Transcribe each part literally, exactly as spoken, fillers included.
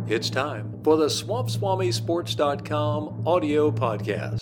It's time for the Swamp Swami Sports dot com audio podcast.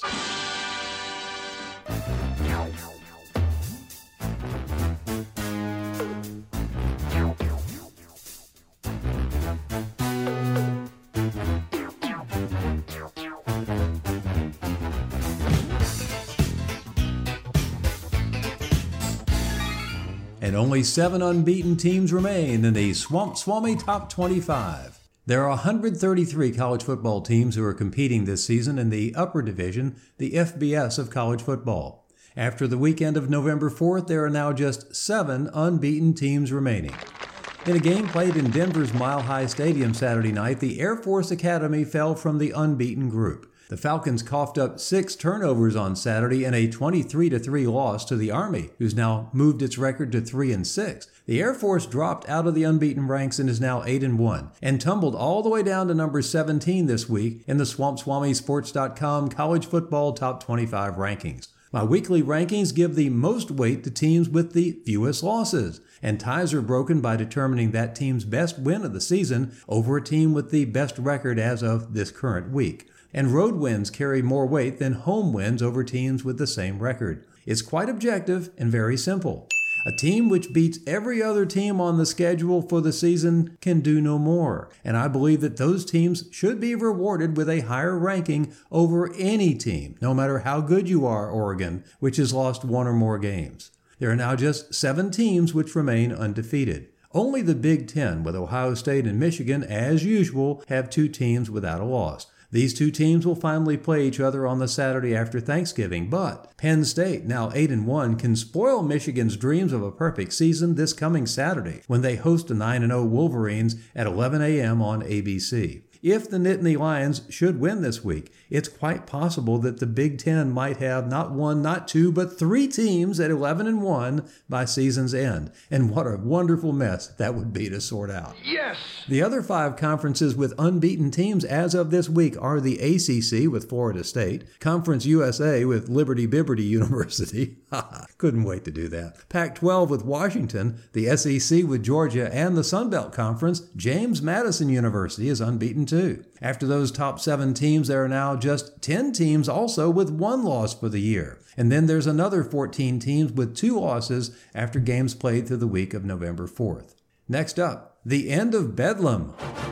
And only seven unbeaten teams remain in the Swamp Swami Top twenty-five. There are one hundred thirty-three college football teams who are competing this season in the upper division, the F B S of college football. After the weekend of November fourth, there are now just seven unbeaten teams remaining. In a game played in Denver's Mile High Stadium Saturday night, the Air Force Academy fell from the unbeaten group. The Falcons coughed up six turnovers on Saturday in a twenty-three to three loss to the Army, who's now moved its record to three and six. The Air Force dropped out of the unbeaten ranks and is now eight and one, and tumbled all the way down to number seventeen this week in the Swamp Swami Sports dot com College Football Top twenty-five rankings. My weekly rankings give the most weight to teams with the fewest losses, and ties are broken by determining that team's best win of the season over a team with the best record as of this current week. And road wins carry more weight than home wins over teams with the same record. It's quite objective and very simple. A team which beats every other team on the schedule for the season can do no more, and I believe that those teams should be rewarded with a higher ranking over any team, no matter how good you are, Oregon, which has lost one or more games. There are now just seven teams which remain undefeated. Only the Big Ten, with Ohio State and Michigan, as usual, have two teams without a loss. These two teams will finally play each other on the Saturday after Thanksgiving, but Penn State, now eight and one, can spoil Michigan's dreams of a perfect season this coming Saturday when they host the nine and oh Wolverines at eleven a.m. on A B C. If the Nittany Lions should win this week, it's quite possible that the Big Ten might have not one, not two, but three teams at eleven and one by season's end. And what a wonderful mess that would be to sort out. Yes! The other five conferences with unbeaten teams as of this week are the A C C with Florida State, Conference U S A with Liberty Bibberty University. Couldn't wait to do that. Pac twelve with Washington, the S E C with Georgia, and the Sun Belt Conference, James Madison University is unbeaten too. After those top seven teams, there are now just ten teams also with one loss for the year. And then there's another fourteen teams with two losses after games played through the week of November fourth. Next up, the end of Bedlam.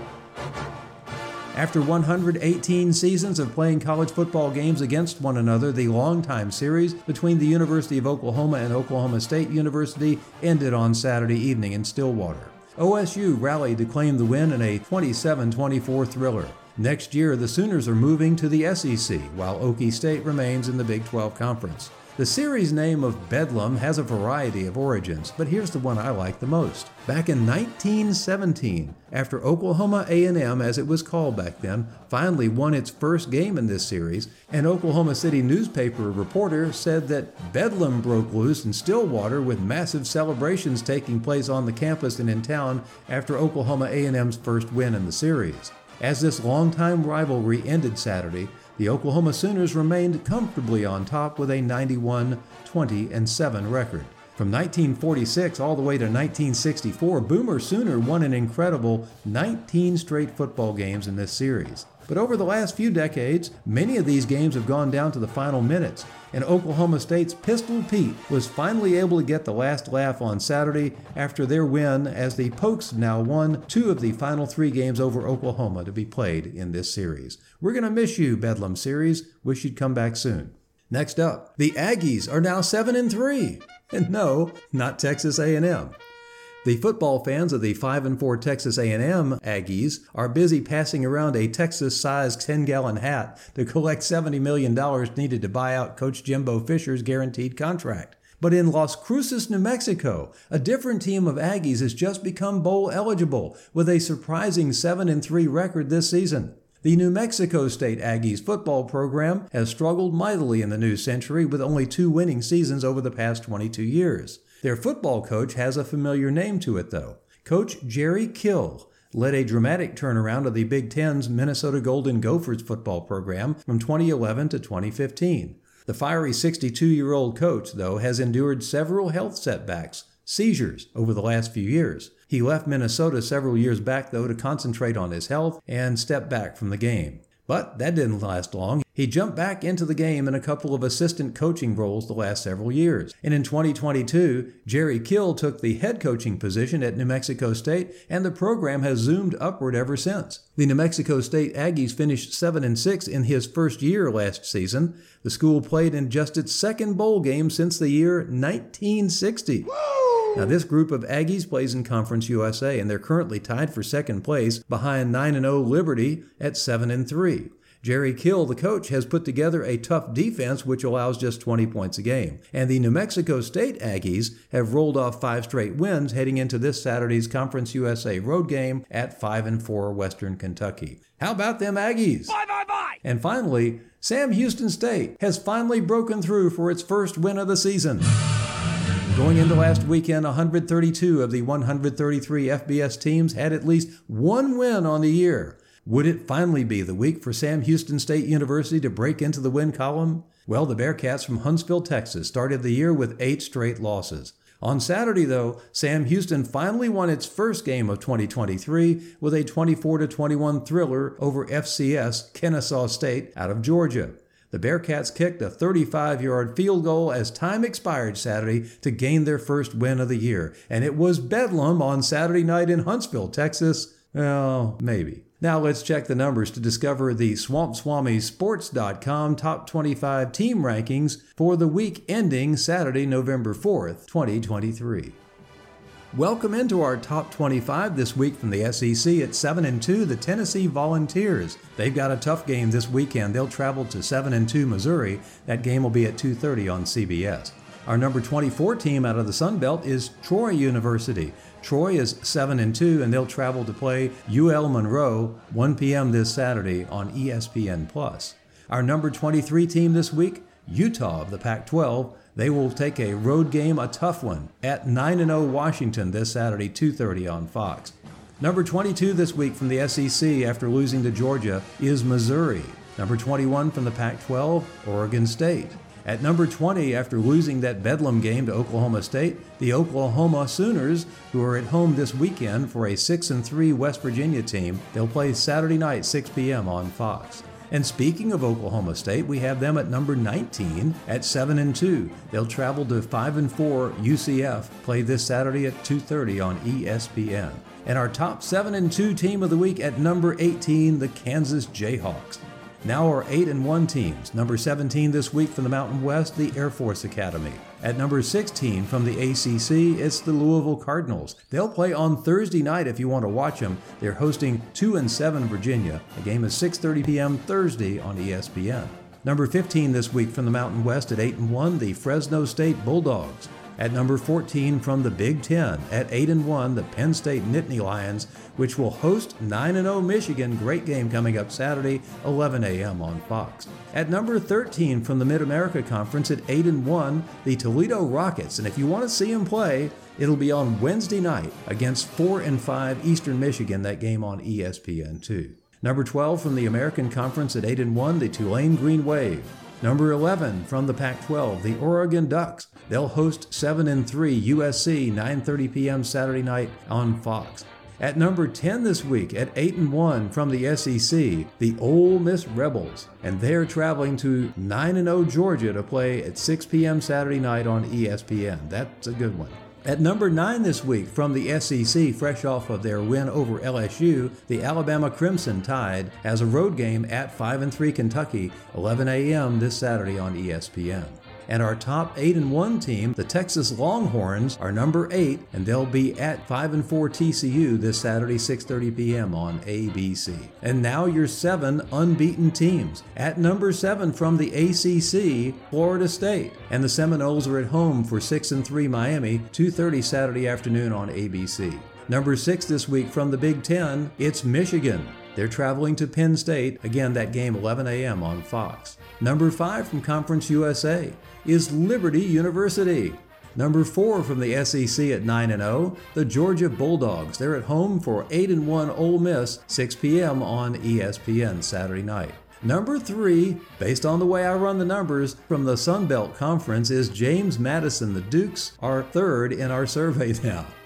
After one hundred eighteen seasons of playing college football games against one another, the longtime series between the University of Oklahoma and Oklahoma State University ended on Saturday evening in Stillwater. O S U rallied to claim the win in a twenty-seven twenty-four thriller. Next year, the Sooners are moving to the S E C, while Okie State remains in the Big twelve Conference. The series name of Bedlam has a variety of origins, but here's the one I like the most. Back in nineteen seventeen, after Oklahoma A and M, as it was called back then, finally won its first game in this series, an Oklahoma City newspaper reporter said that Bedlam broke loose in Stillwater with massive celebrations taking place on the campus and in town after Oklahoma A and M's first win in the series. As this longtime rivalry ended Saturday, the Oklahoma Sooners remained comfortably on top with a ninety-one twenty and seven record. From nineteen forty-six all the way to nineteen sixty-four, Boomer Sooner won an incredible nineteen straight football games in this series. But over the last few decades, many of these games have gone down to the final minutes, and Oklahoma State's Pistol Pete was finally able to get the last laugh on Saturday after their win, as the Pokes now won two of the final three games over Oklahoma to be played in this series. We're going to miss you, Bedlam series. Wish you'd come back soon. Next up, the Aggies are now seven and three. And no, not Texas A and M. The football fans of the five and four Texas A and M Aggies are busy passing around a Texas-sized ten-gallon hat to collect seventy million dollars needed to buy out Coach Jimbo Fisher's guaranteed contract. But in Las Cruces, New Mexico, a different team of Aggies has just become bowl eligible with a surprising seven and three record this season. The New Mexico State Aggies football program has struggled mightily in the new century with only two winning seasons over the past twenty-two years. Their football coach has a familiar name to it, though. Coach Jerry Kill led a dramatic turnaround of the Big Ten's Minnesota Golden Gophers football program from twenty eleven to twenty fifteen. The fiery sixty-two-year-old coach, though, has endured several health setbacks, seizures, over the last few years. He left Minnesota several years back, though, to concentrate on his health and step back from the game. But that didn't last long. He jumped back into the game in a couple of assistant coaching roles the last several years. And in twenty twenty-two, Jerry Kill took the head coaching position at New Mexico State, and the program has zoomed upward ever since. The New Mexico State Aggies finished seven and six in his first year last season. The school played in just its second bowl game since the year nineteen sixty. Woo! Now, this group of Aggies plays in Conference U S A, and they're currently tied for second place behind nine and oh Liberty at seven and three. Jerry Kill, the coach, has put together a tough defense which allows just twenty points a game. And the New Mexico State Aggies have rolled off five straight wins heading into this Saturday's Conference U S A road game at five and four Western Kentucky. How about them Aggies? Bye, bye, bye! And finally, Sam Houston State has finally broken through for its first win of the season. Going into last weekend, one hundred thirty-two of the one hundred thirty-three F B S teams had at least one win on the year. Would it finally be the week for Sam Houston State University to break into the win column? Well, the Bearcats from Huntsville, Texas started the year with eight straight losses. On Saturday, though, Sam Houston finally won its first game of twenty twenty-three with a twenty-four to twenty-one thriller over F C S Kennesaw State out of Georgia. The Bearcats kicked a thirty-five-yard field goal as time expired Saturday to gain their first win of the year. And it was bedlam on Saturday night in Huntsville, Texas. Well, maybe. Now let's check the numbers to discover the Swamp Swami Sports dot com Top twenty-five Team Rankings for the week ending Saturday, November fourth, twenty twenty-three. Welcome into our Top twenty-five this week from the S E C. At seven and two, the Tennessee Volunteers. They've got a tough game this weekend. They'll travel to seven and two Missouri. That game will be at two thirty on C B S. Our number twenty-four team out of the Sun Belt is Troy University. Troy is seven and two, and they'll travel to play U L Monroe one p.m. this Saturday on E S P N plus. Our number twenty-three team this week, Utah of the Pac twelve. They will take a road game, a tough one, at nine and oh Washington this Saturday, two thirty on Fox. Number twenty-two this week from the S E C after losing to Georgia is Missouri. Number twenty-one from the Pac twelve, Oregon State. At number twenty, after losing that bedlam game to Oklahoma State, the Oklahoma Sooners, who are at home this weekend for a six and three West Virginia team. They'll play Saturday night, six p.m. on Fox. And speaking of Oklahoma State, we have them at number nineteen at seven and two. They'll travel to five and four U C F, play this Saturday at two thirty on E S P N. And our top seven and two team of the week at number eighteen, the Kansas Jayhawks. Now our eight and one teams. Number seventeen this week from the Mountain West, the Air Force Academy. At number sixteen from the A C C, it's the Louisville Cardinals. They'll play on Thursday night if you want to watch them. They're hosting two and seven Virginia. The game is six thirty p.m. Thursday on E S P N. Number fifteen this week from the Mountain West at eight and one, the Fresno State Bulldogs. At number fourteen from the Big Ten, at eight and one, the Penn State Nittany Lions, which will host nine and oh Michigan. Great game coming up Saturday, eleven a.m. on Fox. At number thirteen from the Mid-America Conference, at eight and one, the Toledo Rockets. And if you want to see them play, it'll be on Wednesday night against four and five Eastern Michigan, that game on E S P N two. Number twelve from the American Conference, at eight and one, the Tulane Green Wave. Number eleven from the Pac twelve, the Oregon Ducks. They'll host seven and three U S C, nine thirty p.m. Saturday night on Fox. At number ten this week, at eight and one from the S E C, the Ole Miss Rebels. And they're traveling to nine and oh Georgia to play at six p.m. Saturday night on E S P N. That's a good one. At number nine this week from the S E C, fresh off of their win over L S U, the Alabama Crimson Tide has a road game at five and three Kentucky, eleven a.m. this Saturday on E S P N. And our top eight and one team, the Texas Longhorns, are number eight, and they'll be at five and four T C U this Saturday, six thirty p.m. on A B C. And now your seven unbeaten teams. At number seven from the A C C, Florida State. And the Seminoles are at home for six and three Miami, two thirty Saturday afternoon on A B C. Number six this week from the Big Ten, it's Michigan. They're traveling to Penn State. Again, that game eleven a.m. on Fox. Number five from Conference U S A is Liberty University. Number four from the S E C at nine and oh, the Georgia Bulldogs. They're at home for eight and one Ole Miss, six p.m. on E S P N Saturday night. Number three, based on the way I run the numbers, from the Sun Belt Conference is James Madison. The Dukes are third in our survey now.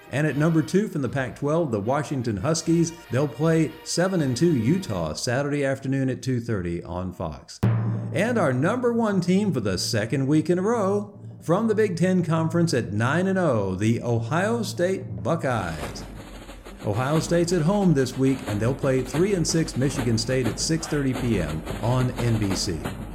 And at number two from the Pac twelve, the Washington Huskies, they'll play seven and two Utah Saturday afternoon at two thirty on Fox. And our number one team for the second week in a row, from the Big Ten Conference at nine and oh, the Ohio State Buckeyes. Ohio State's at home this week, and they'll play three and six Michigan State at six thirty p.m. on N B C.